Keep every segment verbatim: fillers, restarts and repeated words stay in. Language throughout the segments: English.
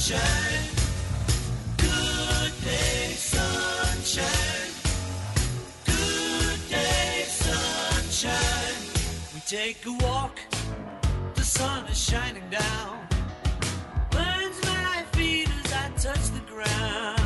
sunshine. Good day, sunshine. Good day, sunshine. We take a walk, the sun is shining down. Burns my feet as I touch the ground.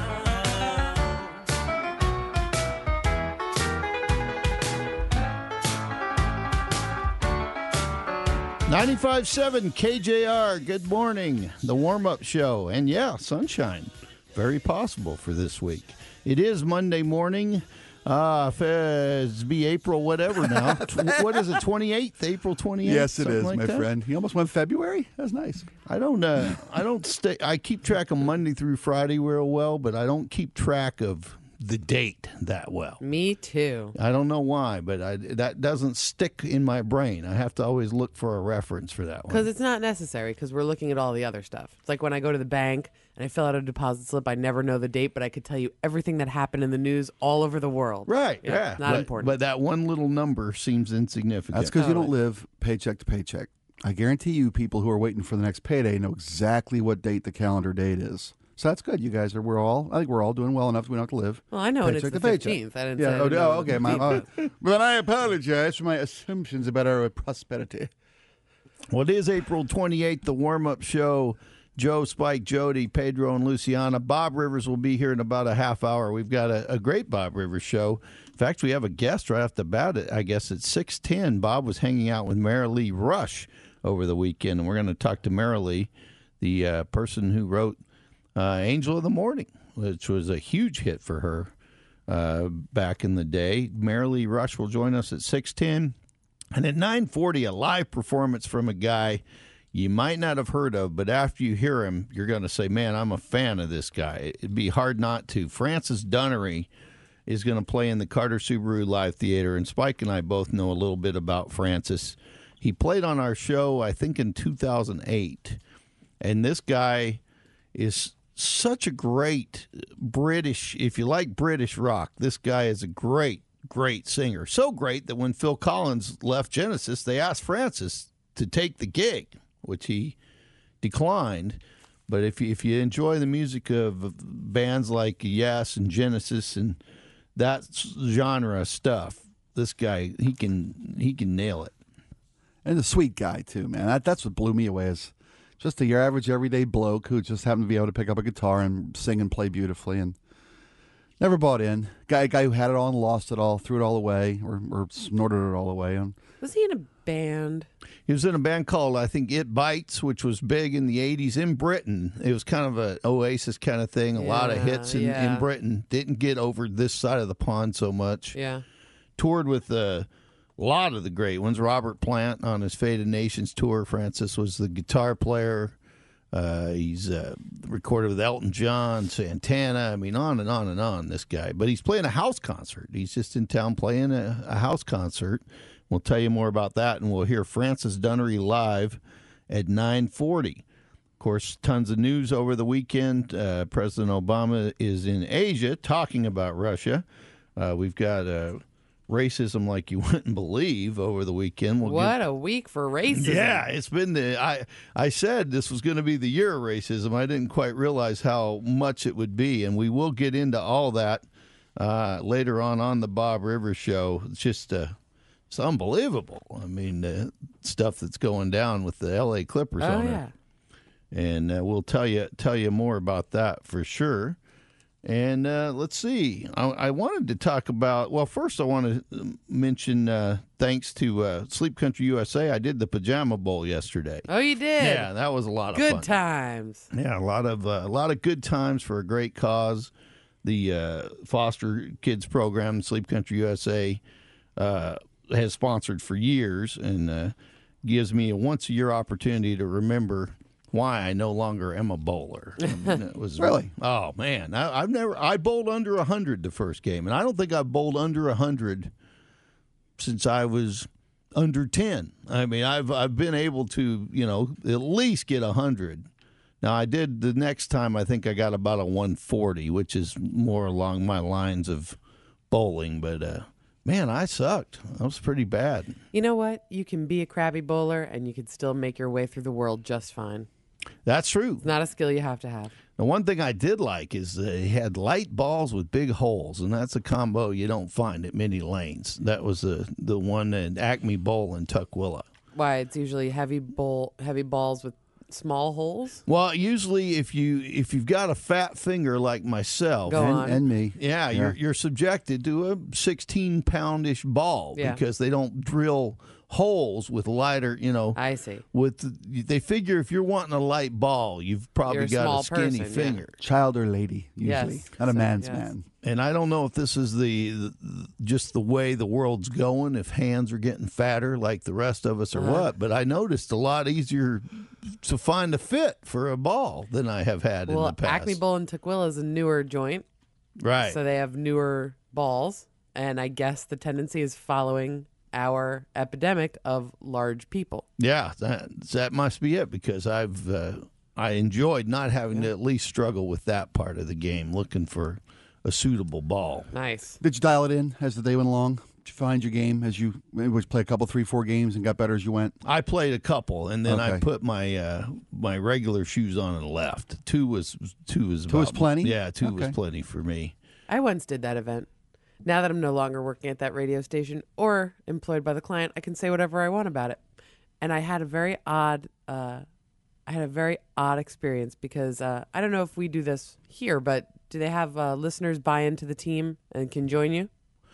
ninety-five point seven K J R, good morning. The warm-up show. And yeah, sunshine. Very possible for this week. It is Monday morning. Uh, it's be April whatever now. What is it, twenty-eighth? April twenty-eighth? Yes, it is, like my that? friend. You almost went February? That's nice. I don't, uh, I don't stay, I keep track of Monday through Friday real well, but I don't keep track of the date that well. Me too. I don't know why, but I, that doesn't stick in my brain. I have to always look for a reference for that one. Because it's not necessary, because we're looking at all the other stuff. It's like when I go to the bank and I fill out a deposit slip, I never know the date, but I could tell you everything that happened in the news all over the world. Right, Yeah, yeah. not but, important. But that one little number seems insignificant. That's because you don't Totally. live paycheck to paycheck. I guarantee you people who are waiting for the next payday know exactly what date the calendar date is. So that's good. You guys are, we're all, I think we're all doing well enough so we don't have to live. Well, I know, and it's paycheck the to paycheck. fifteenth. I didn't Yeah, say I oh, didn't know oh, the okay. My, fifteenth. uh, but then I apologize for my assumptions about our prosperity. Well, it is April twenty-eighth, the warm-up show. Joe, Spike, Jody, Pedro, and Luciana. Bob Rivers will be here in about a half hour. We've got a, a great Bob Rivers show. In fact, we have a guest right off the bat. I guess at six ten, Bob was hanging out with Marilee Rush over the weekend, and we're going to talk to Marilee, the uh, person who wrote uh, Angel of the Morning, which was a huge hit for her uh, back in the day. Marilee Rush will join us at six ten. And at nine forty, a live performance from a guy you might not have heard of, but after you hear him, you're going to say, man, I'm a fan of this guy. It'd be hard not to. Francis Dunnery is going to play in the Carter Subaru Live Theater, and Spike and I both know a little bit about Francis. He played on our show, I think, in two thousand eight, and this guy is such a great British, if you like British rock, this guy is a great, great singer. So great that when Phil Collins left Genesis, they asked Francis to take the gig, which he declined. But if you, if you enjoy the music of bands like Yes and Genesis and that genre of stuff, this guy, he can he can nail it. And a sweet guy, too, man. That, that's what blew me away is just a your average, everyday bloke who just happened to be able to pick up a guitar and sing and play beautifully and never bought in. Guy guy who had it all and lost it all, threw it all away, or, or snorted it all away. And Was he in a band? He was in a band called, I think, It Bites, which was big in the eighties in Britain. It was kind of an Oasis kind of thing, a lot of Yeah, hits in, yeah. in Britain. Didn't get over this side of the pond so much. Yeah. Toured with uh, a lot of the great ones. Robert Plant on his Faded Nations tour. Francis was the guitar player. Uh, he's uh, recorded with Elton John, Santana. I mean, on and on and on, this guy. But he's playing a house concert. He's just in town playing a, a house concert. We'll tell you more about that, and we'll hear Francis Dunnery live at nine forty. Of course, tons of news over the weekend. Uh, President Obama is in Asia talking about Russia. Uh, we've got uh, racism like you wouldn't believe over the weekend. We'll What get, a week for racism. yeah, it's been the. I I said this was going to be the year of racism. I didn't quite realize how much it would be, and we will get into all that uh, later on on the Bob Rivers show. It's just uh, it's unbelievable. I mean, uh, stuff that's going down with the L A Clippers Oh, owner, yeah. and uh, we'll tell you tell you more about that for sure. And uh, let's see. I, I wanted to talk about. Well, first I want to mention uh, thanks to uh, Sleep Country U S A. I did the Pajama Bowl yesterday. Oh, you did? Yeah, that was a lot of Good fun. times. Yeah, a lot of uh, a lot of good times for a great cause. The uh, foster kids program, Sleep Country U S A, uh, has sponsored for years and uh, gives me a once a year opportunity to remember why I no longer am a bowler. I mean, it was Really? Oh man, I, I've never I bowled under a hundred the first game, and I don't think I've bowled under a hundred since I was under ten. I mean, I've I've been able to you know at least get a hundred. Now I did the next time. I think I got about a one forty, which is more along my lines of bowling. But uh, man, I sucked. I was pretty bad. You know what? You can be a crappy bowler and you can still make your way through the world just fine. That's true. It's not a skill you have to have. The one thing I did like is they had light balls with big holes, and that's a combo you don't find at many lanes. That was the the one at Acme Bowl in Tukwila. Why? It's usually heavy bowl, heavy balls with small holes. Well, usually if you if you've got a fat finger like myself, Go and, on. and me. yeah, you're you're subjected to a sixteen poundish ball Yeah. because they don't drill holes with lighter, you know. I see. With they figure if you're wanting a light ball, you've probably You're a got small a skinny person, yeah. finger. Child or lady, usually. Yes. Not a So, man's yes. man. And I don't know if this is the, the just the way the world's going, if hands are getting fatter like the rest of us or Uh-huh. what, but I noticed a lot easier to find a fit for a ball than I have had in Well, the past. Acme Bowl in Tukwila is a newer joint, Right. so they have newer balls, and I guess the tendency is following our epidemic of large people. Yeah, that that must be it because I've uh, I enjoyed not having to at least struggle with that part of the game, looking for a suitable ball. Nice. Did you dial it in as the day went along? Did you find your game as you maybe would play a couple, three, four games and got better as you went? I played a couple, and then I Okay. put my uh, my regular shoes on and left. Two was two was Two was about- plenty? Yeah, two was Okay. plenty for me. I once did that event. Now that I'm no longer working at that radio station or employed by the client, I can say whatever I want about it. And I had a very odd, uh, I had a very odd experience because uh, I don't know if we do this here, but do they have uh, listeners buy into the team and can join you?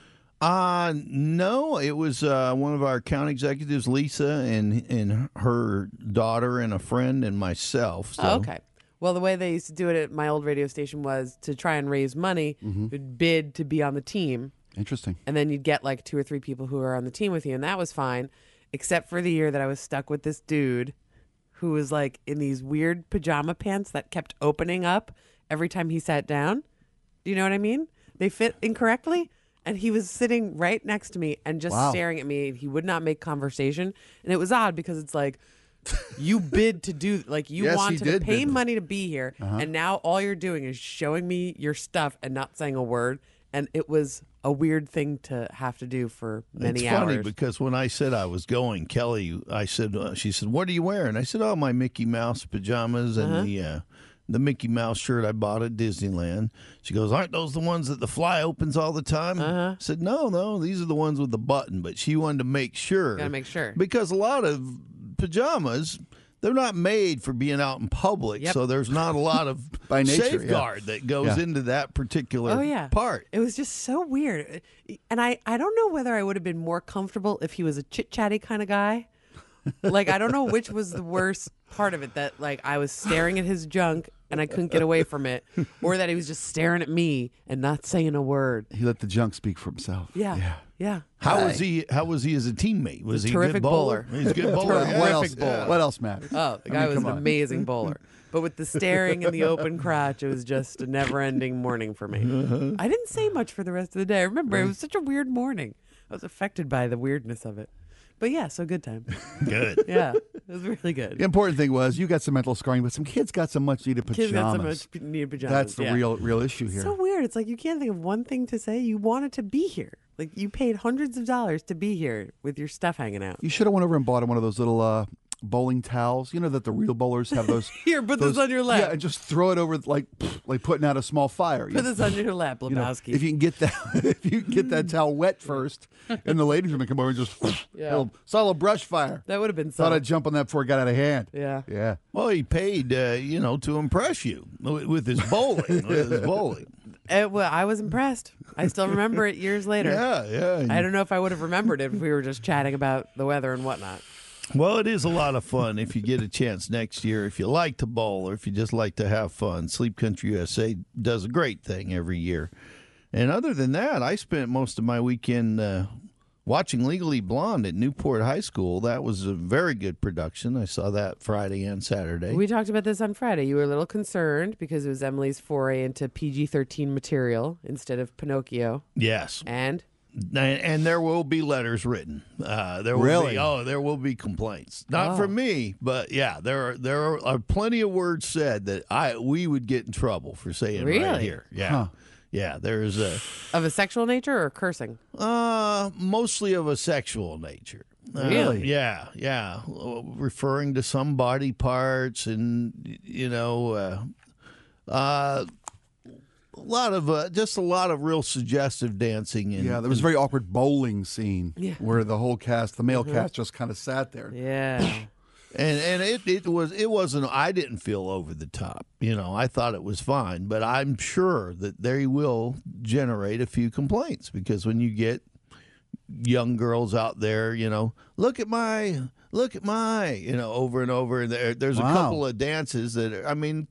Uh no, it was uh, one of our account executives, Lisa, and and her daughter and a friend and myself. So. Oh, okay. Well, the way they used to do it at my old radio station was to try and raise money, you'd bid to be on the team, Interesting. and then you'd get like two or three people who are on the team with you, and that was fine, except for the year that I was stuck with this dude who was like in these weird pajama pants that kept opening up every time he sat down. Do you know what I mean? They fit incorrectly, and he was sitting right next to me and just Wow. staring at me. He would not make conversation, and it was odd because it's like you bid to do like you Yes, he wanted to did pay bid. money to be here, and now all you're doing is showing me your stuff and not saying a word. And it was a weird thing to have to do for many It's funny hours. because when I said I was going, Kelly, I said, uh, she said, "What are you wearing?" I said, "Oh, my Mickey Mouse pajamas and Uh-huh. the uh, the Mickey Mouse shirt I bought at Disneyland." She goes, "Aren't those the ones that the fly opens all the time?" Uh-huh. I said, "No, no, these are the ones with the button." But she wanted to make sure. Gotta make sure. because a lot of pajamas. They're not made for being out in public, Yep. so there's not a lot of By nature, yeah. safeguard that goes Yeah. into that particular Oh yeah, part. It was just so weird, and I I don't know whether I would have been more comfortable if he was a chit chatty kind of guy. Like I don't know which was the worst part of it, that like I was staring at his junk and I couldn't get away from it, or that he was just staring at me and not saying a word. He let the junk speak for himself. Yeah, Yeah. yeah. How was he? How was he as a teammate? Was a he a terrific good bowler? bowler. He's a good bowler. Terrific yeah. What else? bowler. What else matters? Oh, the I guy mean, was come an on. amazing bowler. But with the staring and the open crotch, it was just a never-ending morning for me. I didn't say much for the rest of the day. I remember it was such a weird morning. I was affected by the weirdness of it. But yeah, so good time. Good. Yeah, it was really good. The important thing was you got some mental scarring, but some kids got some much needed pajamas. Kids got so much p- needed pajamas. That's the yeah. real real issue here. So weird. It's like you can't think of one thing to say. You wanted to be here. Like you paid hundreds of dollars to be here with your stuff hanging out. You should have went over and bought one of those little uh, bowling towels. You know that the real bowlers have those. Here, put those- this on your lap. Yeah, and just throw it over like like putting out a small fire. Put this on your lap, You know, Lebowski. if you can get that, if you can get that towel wet first, and the ladies are gonna come over and just Yeah. little, saw a little brush fire. that would have been Thought so. I'd jump on that before it got out of hand. Yeah. Yeah. Well, he paid, uh, you know, to impress you with with his bowling. with his bowling. It, well, I was impressed. I still remember it years later. Yeah, yeah. I don't know if I would have remembered it if we were just chatting about the weather and whatnot. Well, it is a lot of fun if you get a chance next year. If you like to bowl or if you just like to have fun, Sleep Country U S A does a great thing every year. And other than that, I spent most of my weekend uh, watching Legally Blonde at Newport High School. That was a very good production. I saw that Friday and Saturday. We talked about this on Friday. You were a little concerned because it was Emily's foray into P G thirteen material instead of Pinocchio. yes. And And, and there will be letters written. Uh, there will Really? be, oh, there will be complaints. Not Oh. from me, but yeah, there are there are, are plenty of words said that I we would get in trouble for saying right Really? here. Yeah, Huh. yeah. There's a of a sexual nature or cursing? uh, mostly of a sexual nature. Uh, Really? yeah, yeah. Uh, Referring to some body parts and, you know, uh, uh, a lot of, uh, just a lot of real suggestive dancing. And, Yeah, there was a very awkward bowling scene Yeah. where the whole cast, the male cast, just kind of sat there. Yeah. And and it, it was it wasn't I didn't feel over the top, you know. I thought it was fine, but I'm sure that they will generate a few complaints because when you get young girls out there, you know, look at my look at my, you know, over and over, and there, there's Wow. a couple of dances that are, I mean,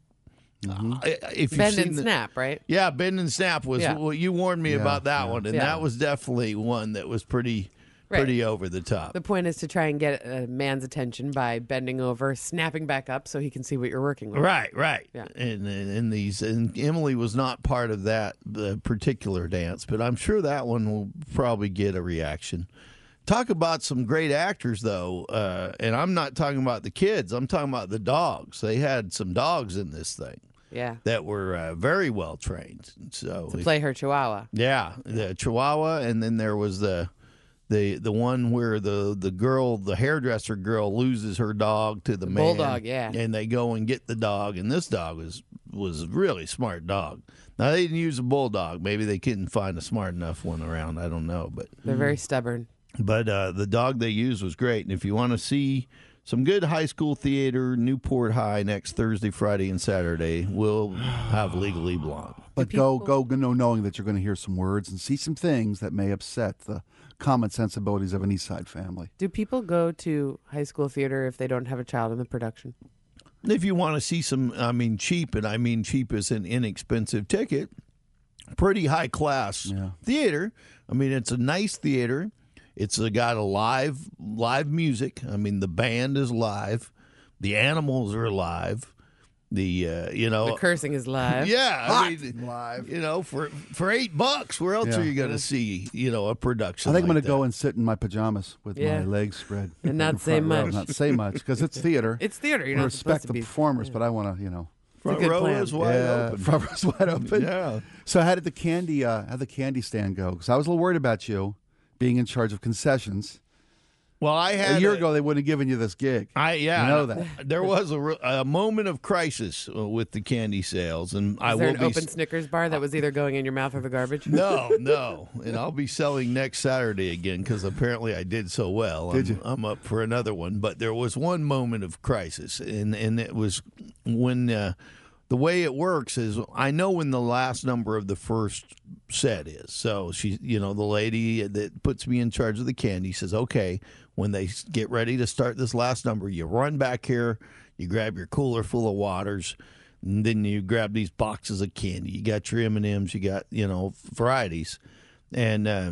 I- if you've Bend seen and the- snap, right? yeah, bend and snap was Yeah. well, you warned me Yeah, about that yeah. one, and Yeah. that was definitely one that was pretty Right. pretty over the top. The point is to try and get a man's attention by bending over, snapping back up so he can see what you're working with. Right, right. Yeah. And, and and these and Emily was not part of that the particular dance, but I'm sure that one will probably get a reaction. Talk about some great actors though, uh, and I'm not talking about the kids. I'm talking about the dogs. They had some dogs in this thing Yeah. that were uh, very well trained. So To play her chihuahua. yeah, the Chihuahua, and then there was the. The the one where the, the girl, the hairdresser girl, loses her dog to the, man. bulldog, yeah. And they go and get the dog, and this dog was was a really smart dog. Now, they didn't use a bulldog. Maybe they couldn't find a smart enough one around. I don't know. But They're very stubborn. but uh, the dog they used was great. And if you want to see some good high school theater, Newport High next Thursday, Friday, and Saturday, we'll have Legally Blonde. But go, go, go, no, knowing that you're going to hear some words and see some things that may upset the common sensibilities of an East Side family. Do people go to high school theater if they don't have a child in the production? If you want to see some, I mean, cheap, and I mean cheap as an inexpensive ticket, pretty high class Yeah. theater. I mean, it's a nice theater. It's uh, got a live live music. I mean, the band is live. The animals are live. The uh, you know The cursing is live. yeah, I mean, Live. you know, for for eight bucks, where else Yeah. are you going to see you know a production? I think I'm like going to go that? and sit in my pajamas with Yeah. my legs spread. And not in the say front row. much. Not say much, because it's theater. It's theater. You're I not respect supposed the to be. performers, but I want to, you know. front good row plan. is wide yeah, open. front row's wide open. Yeah. So how did the candy, uh, how did the candy stand go? Because I was a little worried about you being in charge of concessions. Well, I had A year ago, they wouldn't have given you this gig. I yeah, You know that. there was a, re- a moment of crisis uh, with the candy sales, and I Is there will an be open Snickers bar that was either going in your mouth or the garbage? no, no, and I'll be selling next Saturday again because apparently I did so well. Did I'm, you? I'm up for another one, but there was one moment of crisis, and and it was when uh, the way it works is I know when the last number of the first set is. So she, you know, the lady that puts me in charge of the candy says, okay, when they get ready to start this last number, you run back here, you grab your cooler full of waters, and then you grab these boxes of candy. You got your M and M's, you got, you know, varieties. And uh,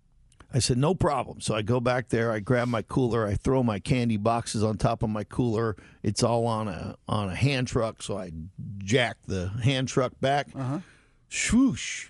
I said, no problem. So I go back there, I grab my cooler, I throw my candy boxes on top of my cooler. It's all on a on a hand truck, so I jack the hand truck back. Uh-huh. Swoosh.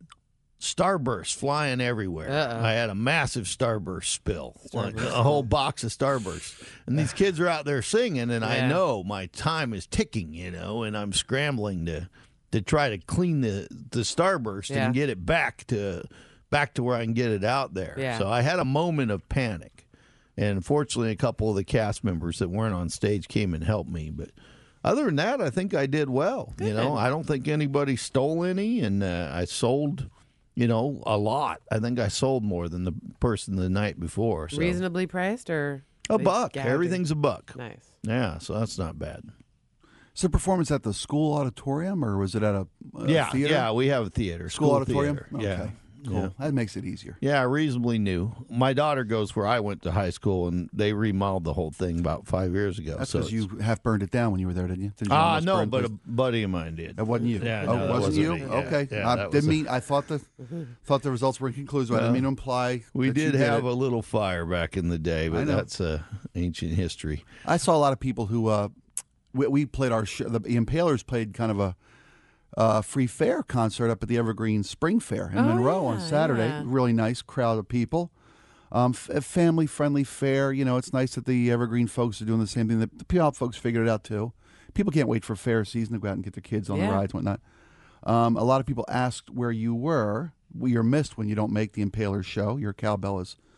Starburst flying everywhere. Uh-oh. I had a massive Starburst spill, like a whole box of Starburst. And these kids are out there singing, and I Yeah. know my time is ticking, you know, and I'm scrambling to to try to clean the the Starburst Yeah. and get it back to back to where I can get it out there. Yeah. So I had a moment of panic, and unfortunately, a couple of the cast members that weren't on stage came and helped me, but. Other than that, I think I did well. You know, I don't think anybody stole any, and uh, I sold, you know, a lot. I think I sold more than the person the night before. So. Reasonably priced or A they buck. gouging? Everything's a buck. Nice. Yeah, so that's not bad. So performance at the school auditorium, or was it at a, a yeah, theater? yeah, we have a theater. School, auditorium? theater. Okay. Yeah. Cool. Yeah. That makes it easier. Yeah, reasonably new. My daughter goes where I went to high school, and they remodeled the whole thing about five years ago. That's so because it's- you half burned it down when you were there, didn't you? Didn't you Ah, almost no, burn but a the- buddy of mine did. That wasn't you. Yeah, oh, no, that wasn't wasn't you? me. Yeah, Okay. yeah, I that didn't was a- mean. I thought the thought the results were inconclusive. I didn't Well, mean to imply. We that you did have it. a little fire back in the day, I but know. that's uh, ancient history. I saw a lot of people who uh, we, we played our show. The Impalers played kind of a uh, free fair concert up at the Evergreen Spring Fair in Oh, Monroe on yeah, Saturday. yeah. Really nice crowd of people. Um, f- family friendly fair. You know, it's nice that the Evergreen folks are doing the same thing. The, the P L folks figured it out too. People can't wait for fair season to go out and get their kids on Yeah. the rides and whatnot. Um, a lot of people asked where you were. We are missed when you don't make the Impalers show. Your cowbell is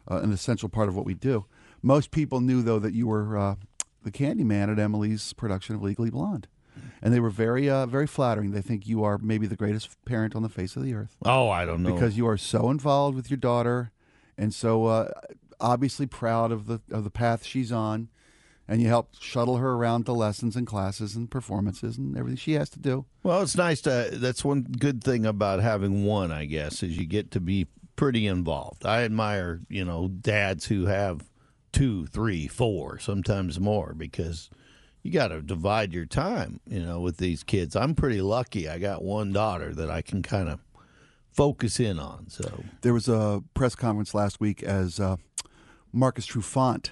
uh, an essential part of what we do. Most people knew, though, that you were uh, the Candyman at Emily's production of Legally Blonde. And they were very, uh, very flattering. They think you are maybe the greatest parent on the face of the earth. Oh, I don't know. Because you are so involved with your daughter and so uh, obviously proud of the of the path she's on. And you help shuttle her around to lessons and classes and performances and everything she has to do. Well, it's nice to. That's one good thing about having one, I guess, is you get to be pretty involved. I admire, you know, dads who have two, three, four, sometimes more, because you got to divide your time, you know, with these kids. I'm pretty lucky. I got one daughter that I can kind of focus in on. So there was a press conference last week as uh, Marcus Trufant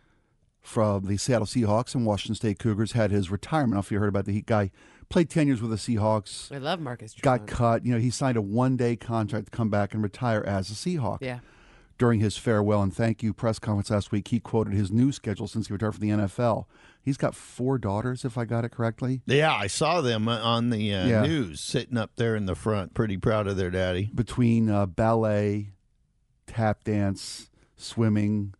from the Seattle Seahawks and Washington State Cougars had his retirement. I don't know if you heard about the he guy played ten years with the Seahawks. I love Marcus Trufant. Got cut. You know, he signed a one-day contract to come back and retire as a Seahawk. Yeah. During his farewell and thank you press conference last week, he quoted his new schedule since he retired from the N F L. He's got four daughters, if I got it correctly. yeah, I saw them on the uh, Yeah. news sitting up there in the front, pretty proud of their daddy. Between uh, ballet, tap dance, swimming,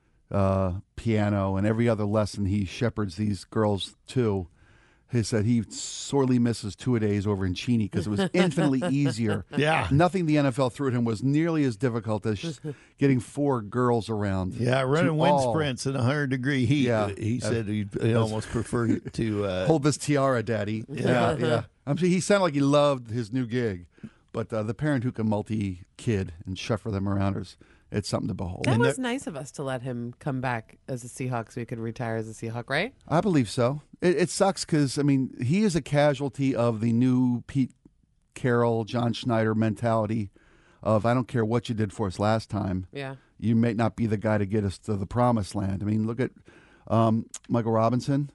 uh, piano, and every other lesson he shepherds these girls to, he said he sorely misses two-a-days over in Cheney because it was infinitely easier. Yeah. Nothing the N F L threw at him was nearly as difficult as getting four girls around. Yeah, running to wind all sprints in one hundred degree heat. Yeah. He said he'd, he'd almost prefer to. Uh, Hold this tiara, Daddy. Yeah, yeah. I'm sure he sounded like he loved his new gig, but uh, the parent who can multi-kid and shuffle them around is it's something to behold. That And was that- nice of us to let him come back as a Seahawk so he could retire as a Seahawk, right? I believe so. It, it sucks because, I mean, he is a casualty of the new Pete Carroll, John Schneider mentality of I don't care what you did for us last time. Yeah. You may not be the guy to get us to the promised land. I mean, look at um, Michael Robinson,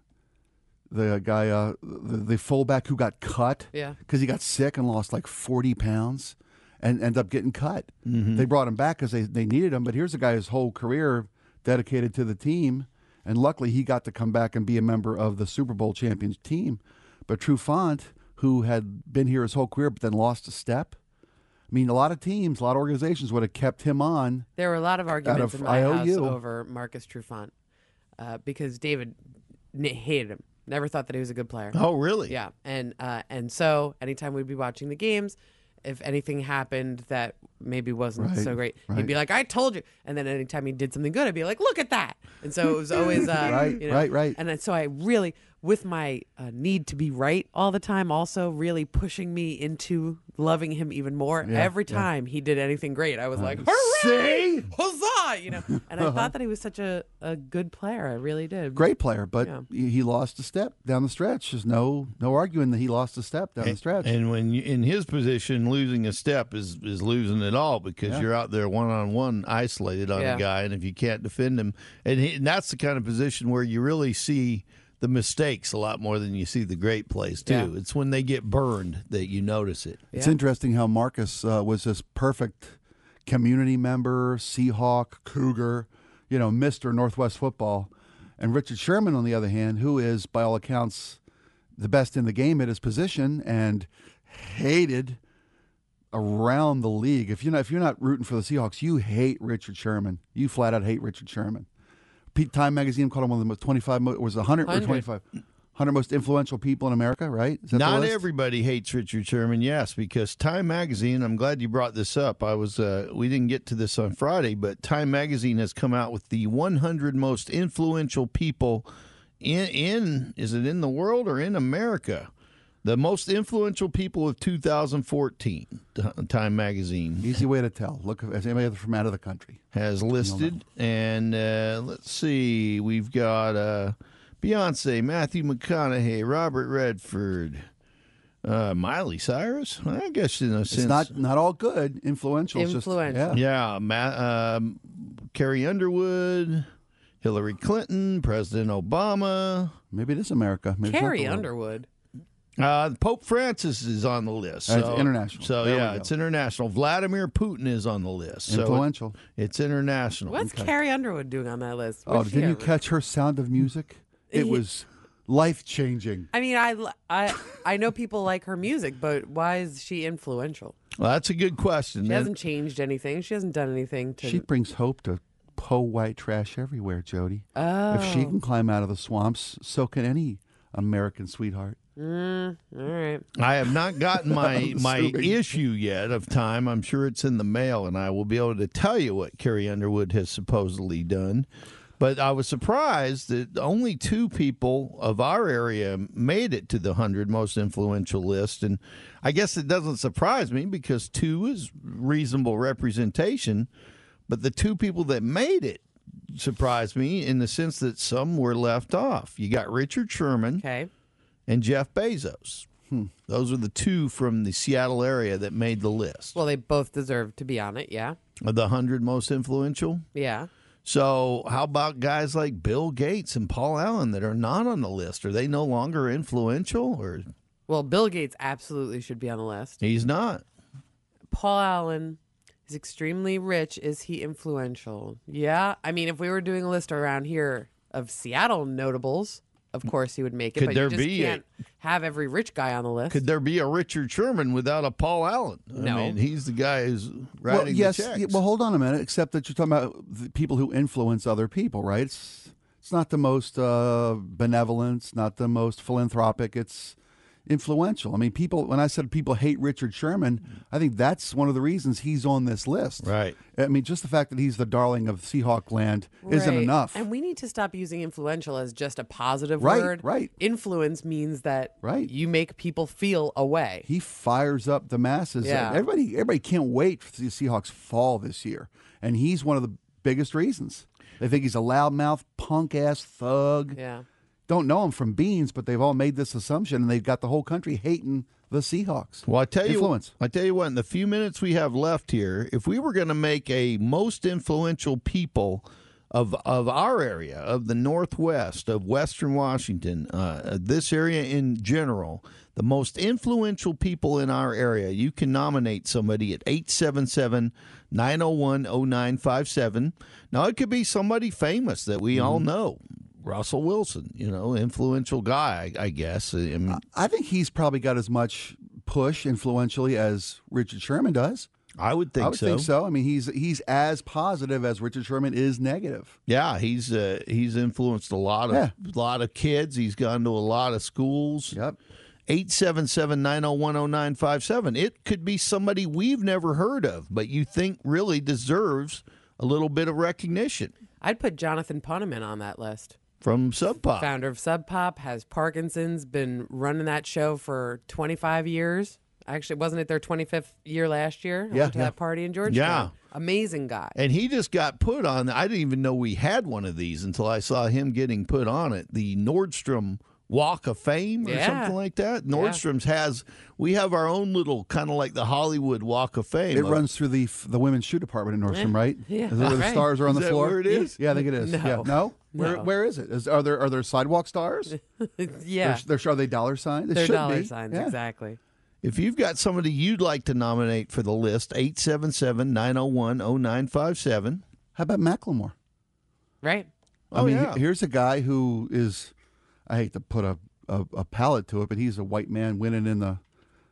the guy, uh, the, the fullback who got cut Yeah. because he got sick and lost like forty pounds and ended up getting cut. Mm-hmm. They brought him back because they, they needed him. But here's a guy whose whole career dedicated to the team. And luckily, he got to come back and be a member of the Super Bowl champions team. But Trufant, who had been here his whole career but then lost a step, I mean, a lot of teams, a lot of organizations would have kept him on. There were a lot of arguments of in my I O house U. over Marcus Trufant uh, because David n- hated him. Never thought that he was a good player. oh, really? Yeah, and uh, and so anytime we'd be watching the games, if anything happened that maybe wasn't Right, so great, right. he'd be like, "I told you." And then anytime he did something good, I'd be like, "Look at that!" And so it was always uh, Right, you know, right, right. And then, so I really, with my uh, need to be right all the time, also really pushing me into loving him even more. Yeah, Every yeah. time he did anything great, I was like, See? "Hooray! Huzzah!" You know. And I thought that he was such a, a good player. I really did. Great player, but Yeah. he he lost a step down the stretch. There's no no arguing that he lost a step down the stretch. And when you, in his position, losing a step is, is losing it all because Yeah. you're out there one on one, isolated on Yeah. a guy, and if you can't defend him, and, he, and that's the kind of position where you really see the mistakes a lot more than you see the great plays too. Yeah. It's when they get burned that you notice it. It's Yeah. interesting how Marcus uh, was this perfect community member, Seahawk, Cougar, you know, Mister Northwest football. And Richard Sherman, on the other hand, who is, by all accounts, the best in the game at his position and hated around the league. If you're not, if you're not rooting for the Seahawks, you hate Richard Sherman. You flat out hate Richard Sherman. Pete Time Magazine called him one of the most twenty-five, mo- was it one hundred or one hundred. twenty-five? one hundred most influential people in America, right? Is that the Not list? everybody hates Richard Sherman, yes, because Time Magazine, I'm glad you brought this up. I was uh, we didn't get to this on Friday, but Time Magazine has come out with the one hundred most influential people in in is it in the world or in America? The most influential people of two thousand fourteen. Time Magazine Easy way to tell. Look, as anybody from out of the country. has listed, and uh, let's see, we've got uh, Beyonce, Matthew McConaughey, Robert Redford, uh, Miley Cyrus. I guess in a It's sense, not not all good. Influential. it's just- Influential. yeah. yeah, Ma- um, Carrie Underwood, Hillary Clinton, President Obama, Maybe it is America. Maybe it's not Carrie the world. Underwood. uh, Pope Francis is on the list. Uh, it's So, international. So There we yeah, go. it's international. Vladimir Putin is on the list. So it- Influential. it's international. What's Carrie Underwood doing on that list? Oh, What's she didn't you ever- catch her Sound of Music? It He- was life changing. I mean, I, I, I know people like her music, but why is she influential? Well, that's a good question. She And- hasn't changed anything. She hasn't done anything to. She brings hope to po white trash everywhere, Jody. oh, If she can climb out of the swamps, so can any American sweetheart. Mm, all right. I have not gotten my I'm my assuming. issue yet of time. I'm sure it's in the mail, and I will be able to tell you what Carrie Underwood has supposedly done. But I was surprised that only two people of our area made it to the one hundred most influential list. And I guess it doesn't surprise me because two is reasonable representation. But the two people that made it surprised me in the sense that some were left off. You got Richard Sherman Okay. and Jeff Bezos. Those are the two from the Seattle area that made the list Well, they both deserve to be on it. Yeah. of the one hundred most influential. Yeah. So, how about guys like Bill Gates and Paul Allen that are not on the list? Are they no longer influential, or Well, Bill Gates absolutely should be on the list. he's not? Paul Allen is extremely rich. Is he influential? Yeah. I mean, if we were doing a list around here of Seattle notables, of course he would make it. Could but there you just be a- can't have every rich guy on the list. Could there be a Richard Sherman without a Paul Allen? No. I mean, he's the guy who's writing Well, yes. the checks. yeah, well, hold on a minute. Except that you're talking about the people who influence other people, right? It's it's not the most uh, benevolent, it's not the most philanthropic. It's influential. I mean, people. When I said people hate Richard Sherman, I think that's one of the reasons he's on this list. Right. I mean, just the fact that he's the darling of Seahawk land isn't Right. enough. And we need to stop using influential as just a positive Right, word. right. Influence means that Right. you make people feel a way. He fires up the masses. Yeah. Everybody, everybody can't wait to see the Seahawks fall this year, and he's one of the biggest reasons. They think he's a loudmouth, punk ass thug. Yeah. Don't know him from beans, but they've all made this assumption, and they've got the whole country hating the Seahawks. Well, I tell you, Influence. I tell you what. In the few minutes we have left here, if we were going to make a most influential people of of our area, of the Northwest, of Western Washington, uh, this area in general, the most influential people in our area, you can nominate somebody at eight seven seven, nine oh one, oh nine five seven. Now, it could be somebody famous that we all know. Russell Wilson, you know, influential guy, I, I guess. I mean, I think he's probably got as much push influentially as Richard Sherman does. I would think I would so. think so. I mean, he's he's as positive as Richard Sherman is negative. Yeah, he's uh, he's influenced a lot of Yeah. lot of kids. He's gone to a lot of schools. Yep. eight seven seven, nine oh one, oh nine five seven. It could be somebody we've never heard of, but you think really deserves a little bit of recognition I'd put Jonathan Poneman on that list. from Sub Pop. Founder of Sub Pop, has Parkinson's, been running that show for twenty-five years. Actually, wasn't it their twenty-fifth year last year? I Yeah, went to yeah. that party in Georgetown. Yeah. Amazing guy. And he just got put on. I didn't even know we had one of these until I saw him getting put on it. The Nordstrom Walk of Fame or Yeah. something like that. Nordstrom's has, we have our own little kind of like the Hollywood Walk of Fame. It Uh, runs through the the women's shoe department in Nordstrom, right? Yeah. Is that where the Right. stars are on Is the that floor? where it is? Yeah, I think it is. No. Yeah. No? Where No. where is it? Is, are there are there sidewalk stars? yeah. They're, they're, are they dollar signs? It They're should dollar be. signs, Yeah. exactly. If you've got somebody you'd like to nominate for the list, eight seven seven, nine oh one, oh nine five seven. How about Macklemore? Right? I Oh, mean, yeah. he- here's a guy who is, I hate to put a, a, a palette to it, but he's a white man winning in the,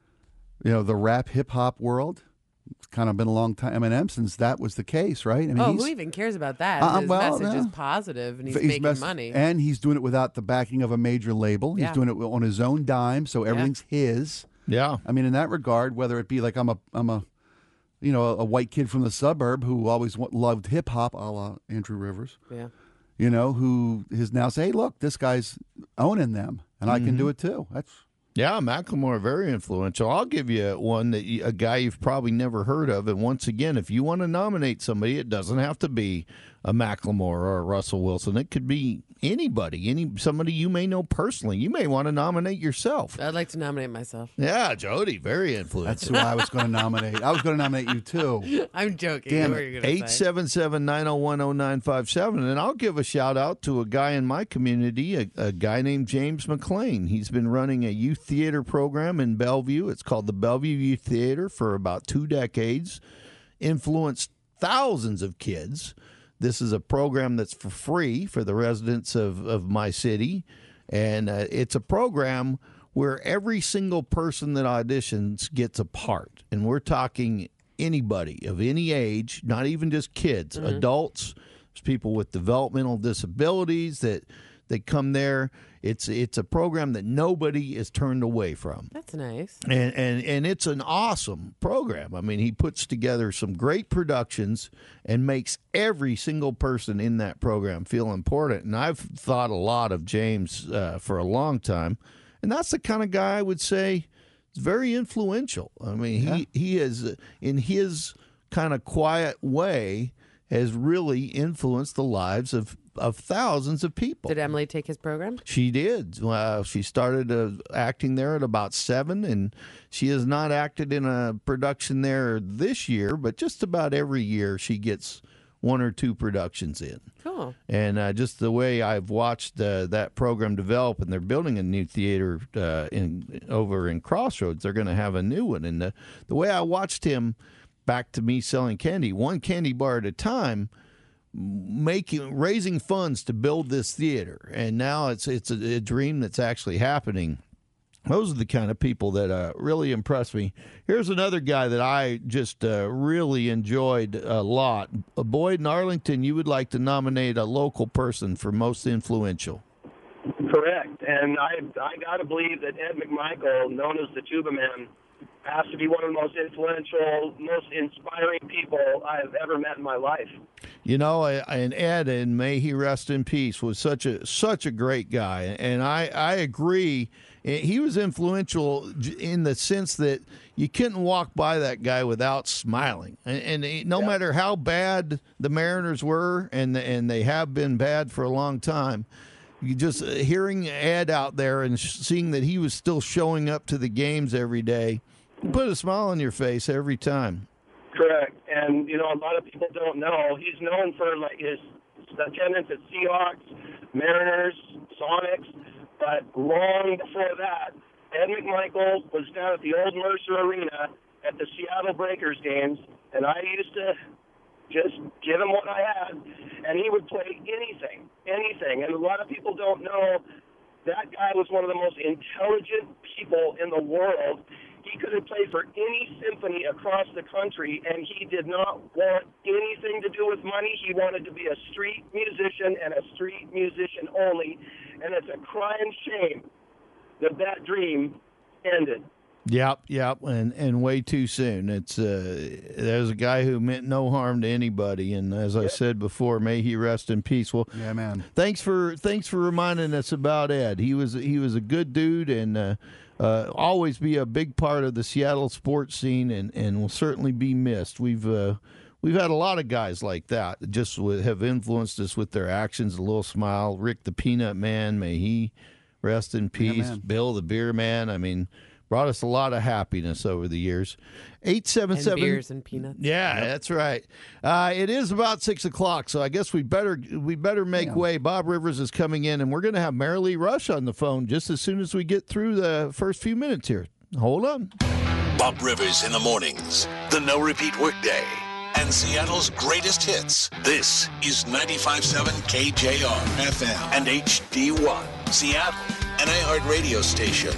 you know, the rap hip hop world. It's kind of been a long time, Eminem, since that was the case, right? I mean, Oh, he's, who even cares about that? Uh, His well, message is yeah. positive, and he's, he's making messed- money. and he's doing it without the backing of a major label. He's Yeah. doing it on his own dime, so everything's his. Yeah. I mean, in that regard, whether it be like I'm a I'm a, you know, a, white kid from the suburb who always wa- loved hip hop, a la Andrew Rivers, yeah. you know, who is now say, hey, look, this guy's owning them, and I can do it too. That's Yeah, Macklemore, very influential. I'll give you one that you, a guy you've probably never heard of. And once again, if you want to nominate somebody, it doesn't have to be a Macklemore or a Russell Wilson. It could be anybody, any somebody you may know personally. You may want to nominate yourself. I'd like to nominate myself. Yeah, Jody, very that's influential. who I was going to nominate. I was going to nominate you too. I'm joking. Damn What it. were you gonna eight say? seven seven, nine oh one, oh nine five seven. And I'll give a shout out to a guy in my community, a, a guy named James McLean. He's been running a youth theater program in Bellevue. It's called the Bellevue Youth Theater for about two decades, influenced thousands of kids. This is a program that's for free for the residents of, of my city. And uh, it's a program where every single person that auditions gets a part. And we're talking anybody of any age, not even just kids, mm-hmm. adults, there's people with developmental disabilities that that come there. It's it's a program that nobody is turned away from. That's nice. And, and and it's an awesome program. I mean, he puts together some great productions and makes every single person in that program feel important. And I've thought a lot of James uh, for a long time. And that's the kind of guy I would say is very influential. I mean, yeah. he, he is, in his kind of quiet way, has really influenced the lives of, of thousands of people. Did Emily take his program? She did. Uh, she started uh, acting there at about seven, and she has not acted in a production there this year, but just about every year she gets one or two productions in. Cool. And uh, just the way I've watched uh, that program develop, and they're building a new theater uh, in over in Crossroads. They're going to have a new one. And the, the way I watched him, back to me selling candy, one candy bar at a time, making raising funds to build this theater. And now it's it's a, a dream that's actually happening. Those are the kind of people that uh, really impress me. Here's another guy that I just uh, really enjoyed a lot. Uh, Boyd in Arlington, you would like to nominate a local person for most influential. Correct. And I I got to believe that Ed McMichael, known as the Tuba Man, has to be one of the most influential, most inspiring people I've ever met in my life. You know, and Ed, and may he rest in peace, was such a such a great guy. And I, I agree. He was influential in the sense that you couldn't walk by that guy without smiling. And, and no yeah. matter how bad the Mariners were, and and they have been bad for a long time, you just hearing Ed out there and seeing that he was still showing up to the games every day, put a smile on your face every time. Correct. And, you know, a lot of people don't know. He's known for, like, his attendance at Seahawks, Mariners, Sonics. But long before that, Ed McMichael was down at the old Mercer Arena at the Seattle Breakers games, and I used to just give him what I had, and he would play anything, anything. And a lot of people don't know that guy was one of the most intelligent people in the world. He could have played for any symphony across the country, and he did not want anything to do with money. He wanted to be a street musician and a street musician only, and it's a crying shame that that dream ended. Yep, yep, and and way too soon. It's uh, there's a guy who meant no harm to anybody, and as I said before, may he rest in peace. Well, yeah, man. Thanks for thanks for reminding us about Ed. He was he was a good dude, and uh, uh, always be a big part of the Seattle sports scene, and, and will certainly be missed. We've uh, we've had a lot of guys like that that just have influenced us with their actions. A little smile. Rick the Peanut Man, may he rest in peace. Yeah, Bill the Beer Man. I mean, brought us a lot of happiness over the years. eight seven seven And beers and peanuts. Yeah, yep. That's right. Uh, it is about six o'clock, so I guess we better we better make yeah. way. Bob Rivers is coming in, and we're going to have Marilee Rush on the phone just as soon as we get through the first few minutes here. Hold on. Bob Rivers in the mornings, the no repeat workday, and Seattle's greatest hits. This is ninety-five point seven K J R F M and H D one, Seattle, an iHeart radio station.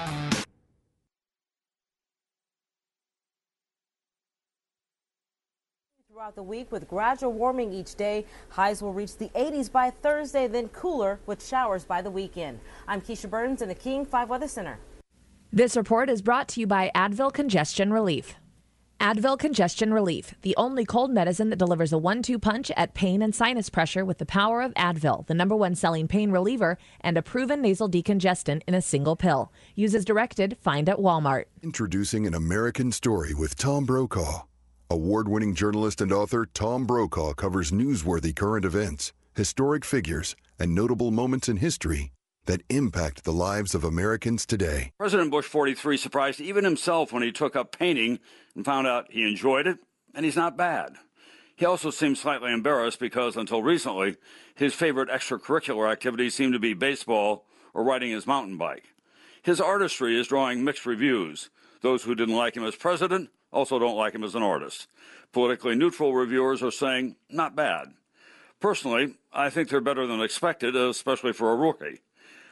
Throughout the week with gradual warming each day. Highs will reach the eighties by Thursday, then cooler with showers by the weekend. I'm Keisha Burns in the King five Weather Center. This report is brought to you by Advil Congestion Relief. Advil Congestion Relief, the only cold medicine that delivers a one two punch at pain and sinus pressure with the power of Advil, the number one selling pain reliever and a proven nasal decongestant in a single pill. Use as directed, find at Walmart. Introducing An American Story with Tom Brokaw. Award-winning journalist and author Tom Brokaw covers newsworthy current events, historic figures, and notable moments in history that impact the lives of Americans today. President Bush forty-three surprised even himself when he took up painting and found out he enjoyed it, and he's not bad. He also seemed slightly embarrassed because, until recently, his favorite extracurricular activity seemed to be baseball or riding his mountain bike. His artistry is drawing mixed reviews. Those who didn't like him as president also don't like him as an artist. Politically neutral reviewers are saying, not bad. Personally, I think they're better than expected, especially for a rookie.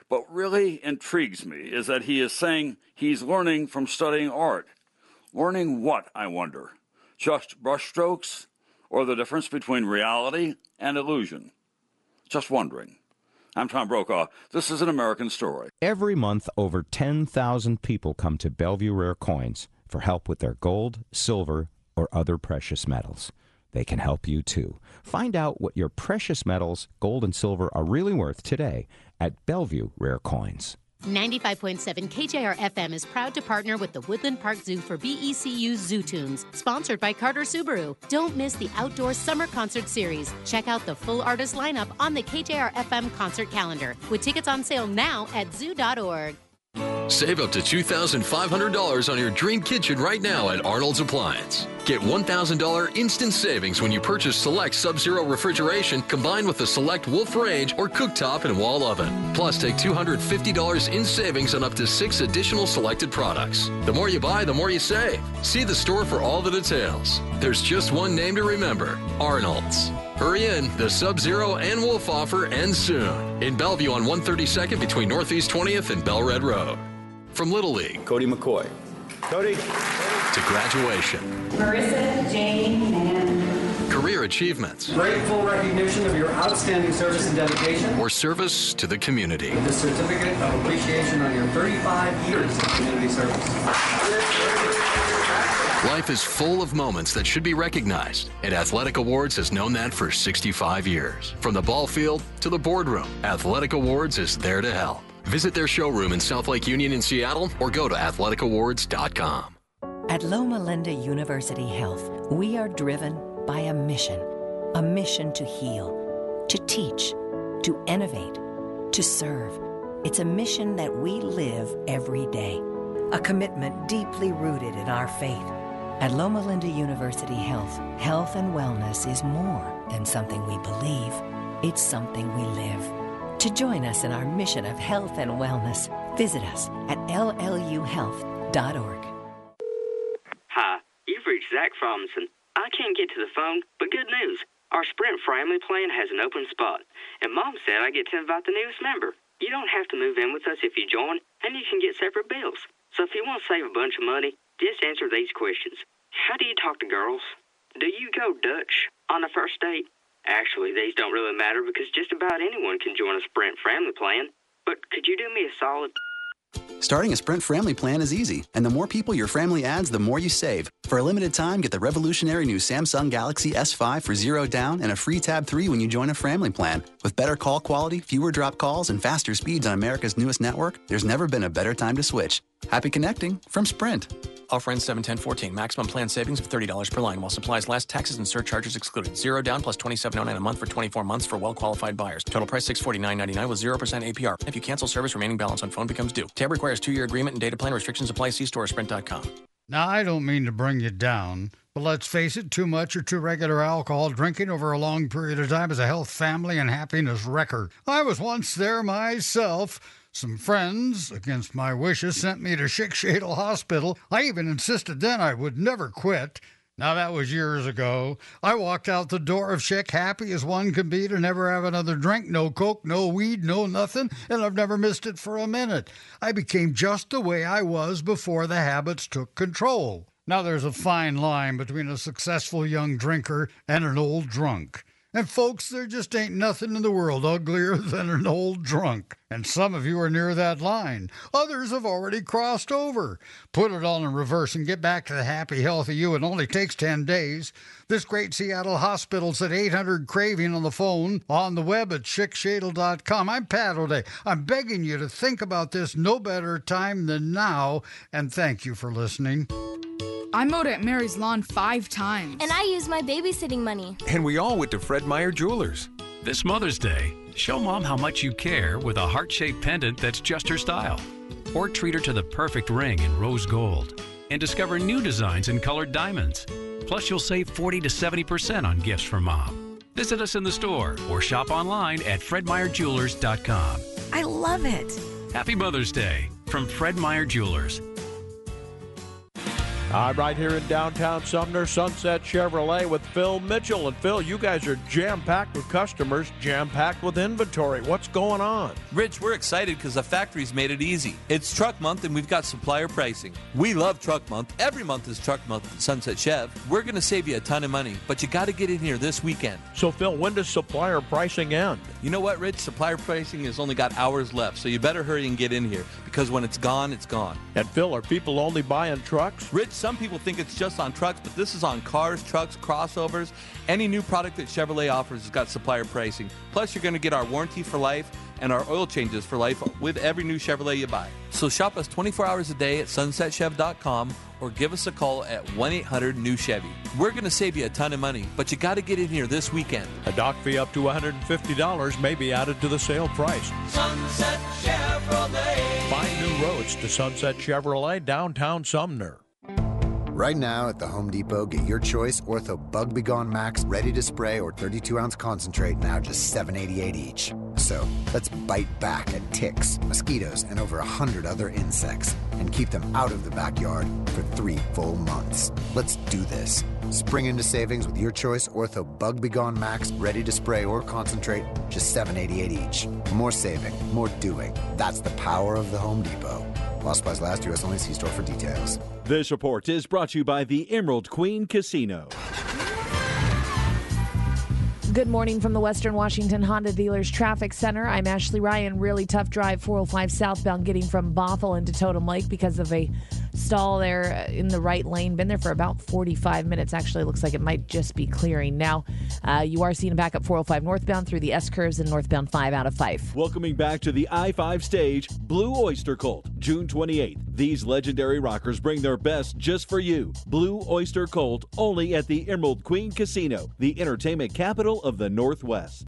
What really intrigues me is that he is saying he's learning from studying art. Learning what, I wonder? Just brushstrokes or the difference between reality and illusion? Just wondering. I'm Tom Brokaw. This is An American Story. Every month, over ten thousand people come to Bellevue Rare Coins for help with their gold, silver, or other precious metals. They can help you, too. Find out what your precious metals, gold and silver, are really worth today at Bellevue Rare Coins. ninety-five point seven K J R F M is proud to partner with the Woodland Park Zoo for B E C U's Zoo Tunes, sponsored by Carter Subaru. Don't miss the outdoor summer concert series. Check out the full artist lineup on the K J R F M concert calendar, with tickets on sale now at zoo dot org. Save up to two thousand five hundred dollars on your dream kitchen right now at Arnold's Appliance. Get one thousand dollars instant savings when you purchase Select Sub-Zero refrigeration combined with the Select Wolf Range or cooktop and wall oven. Plus, take two hundred fifty dollars in savings on up to six additional selected products. The more you buy, the more you save. See the store for all the details. There's just one name to remember, Arnold's. Hurry in, the Sub-Zero and Wolf offer ends soon. In Bellevue on one thirty-second between Northeast twentieth and Bell Red Road. From Little League, Cody McCoy. Cody. To graduation. Marissa Jane Mann. Career achievements. Grateful recognition of your outstanding service and dedication. Or service to the community. The certificate of appreciation on your thirty-five years of community service. Life is full of moments that should be recognized, and Athletic Awards has known that for sixty-five years. From the ball field to the boardroom, Athletic Awards is there to help. Visit their showroom in South Lake Union in Seattle or go to athletic awards dot com. At Loma Linda University Health, we are driven by a mission. A mission to heal, to teach, to innovate, to serve. It's a mission that we live every day. A commitment deeply rooted in our faith. At Loma Linda University Health, health and wellness is more than something we believe. It's something we live. To join us in our mission of health and wellness, visit us at L L U health dot org. Hi, you've reached Zach Robinson. I can't get to the phone, but good news. Our Sprint Family Plan has an open spot, and Mom said I get to invite the newest member. You don't have to move in with us if you join, and you can get separate bills. So if you want to save a bunch of money, just answer these questions. How do you talk to girls? Do you go Dutch on a first date? Actually, these don't really matter because just about anyone can join a Sprint Family Plan. But could you do me a solid? Starting a Sprint Family Plan is easy, and the more people your family adds, the more you save. For a limited time, get the revolutionary new Samsung Galaxy S five for zero down and a free Tab three when you join a family plan. With better call quality, fewer drop calls, and faster speeds on America's newest network, there's never been a better time to switch. Happy connecting from Sprint. Offer ends seven ten fourteen. Maximum plan savings of thirty dollars per line while supplies last. Taxes and surcharges excluded. Zero down plus twenty-seven oh nine a month for twenty-four months for well-qualified buyers. Total price six hundred forty-nine ninety-nine with zero percent A P R. If you cancel service, remaining balance on phone becomes due. Tab requires two-year agreement and data plan. Restrictions apply. See store or sprint dot com. Now, I don't mean to bring you down, but let's face it, too much or too regular alcohol drinking over a long period of time is a health, family, and happiness wrecker. I was once there myself. Some friends, against my wishes, sent me to Schick-Shadle Hospital. I even insisted then I would never quit. Now, that was years ago. I walked out the door of Schick happy as one could be to never have another drink. No coke, no weed, no nothing, and I've never missed it for a minute. I became just the way I was before the habits took control. Now, there's a fine line between a successful young drinker and an old drunk. And folks, there just ain't nothing in the world uglier than an old drunk. And some of you are near that line. Others have already crossed over. Put it all in reverse and get back to the happy, healthy you. It only takes ten days. This great Seattle hospital's at eight hundred craving on the phone, on the web at Schick Shadle dot com. I'm Pat O'Day. I'm begging you to think about this no better time than now. And thank you for listening. I mowed Aunt Mary's lawn five times. And I used my babysitting money. And we all went to Fred Meyer Jewelers. This Mother's Day, show Mom how much you care with a heart-shaped pendant that's just her style. Or treat her to the perfect ring in rose gold. And discover new designs in colored diamonds. Plus, you'll save forty to seventy percent on gifts for Mom. Visit us in the store or shop online at Fred Meyer Jewelers dot com. I love it. Happy Mother's Day from Fred Meyer Jewelers. I'm right here in downtown Sumner, Sunset Chevrolet with Phil Mitchell. And Phil, you guys are jam-packed with customers, jam-packed with inventory. What's going on? Rich, we're excited because the factory's made it easy. It's truck month and we've got supplier pricing. We love truck month. Every month is truck month at Sunset Chev. We're going to save you a ton of money, but you got to get in here this weekend. So, Phil, when does supplier pricing end? You know what, Rich? Supplier pricing has only got hours left, so you better hurry and get in here because when it's gone, it's gone. And, Phil, are people only buying trucks? Rich, some people think it's just on trucks, but this is on cars, trucks, crossovers. Any new product that Chevrolet offers has got supplier pricing. Plus, you're going to get our warranty for life and our oil changes for life with every new Chevrolet you buy. So shop us twenty-four hours a day at sunset chev dot com or give us a call at one eight hundred new Chevy. We're going to save you a ton of money, but you got to get in here this weekend. A dock fee up to one hundred fifty dollars may be added to the sale price. Sunset Chevrolet. Find new roads to Sunset Chevrolet, downtown Sumner. Right now at the Home Depot, get your choice Ortho Bug Be Gone Max ready to spray or thirty-two ounce concentrate, now just seven eighty-eight each. So let's bite back at ticks, mosquitoes, and over a hundred other insects and keep them out of the backyard for three full months. Let's do this. Spring into savings with your choice Ortho Bug Be Gone Max ready to spray or concentrate, just seven eighty-eight each. More saving, more doing. That's the power of the Home Depot. While supplies last, U S only. See store for details. This report is brought to you by the Emerald Queen Casino. Good morning from the Western Washington Honda Dealers Traffic Center. I'm Ashley Ryan. Really tough drive four oh five southbound getting from Bothell into Totem Lake because of a stall there in the right lane. Been there for about forty-five minutes. Actually, looks like it might just be clearing now. Uh, you are seeing a backup four oh five northbound through the S-curves and northbound five out of Fife. Welcoming back to the I five stage, Blue Oyster Cult, June twenty-eighth. These legendary rockers bring their best just for you. Blue Oyster Cult, only at the Emerald Queen Casino, the entertainment capital of the Northwest.